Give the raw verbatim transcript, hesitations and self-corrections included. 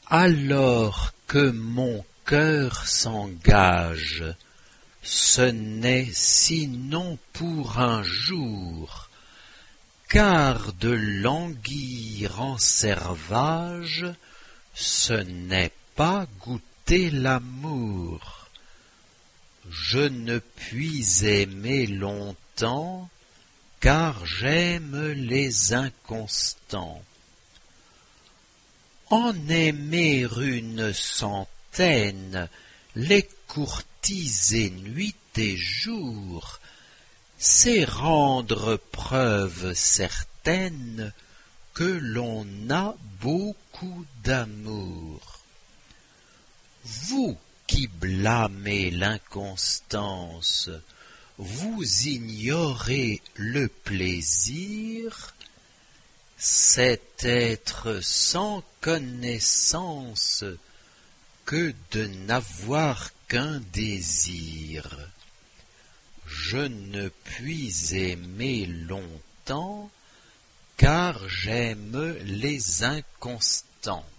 Alors que mon cœur s'engage, ce n'est sinon pour un jour, car de languir en servage, ce n'est pas goûter l'amour. Je ne puis aimer longtemps, car j'aime les inconstants. En aimer une centaine, les courtiser nuit et jour, c'est rendre preuve certaine que l'on a beaucoup d'amour. Vous qui blâmez l'inconstance, vous ignorez le plaisir, c'est être sans connaissance que de n'avoir qu'un désir. Je ne puis aimer longtemps, car j'aime les inconstants.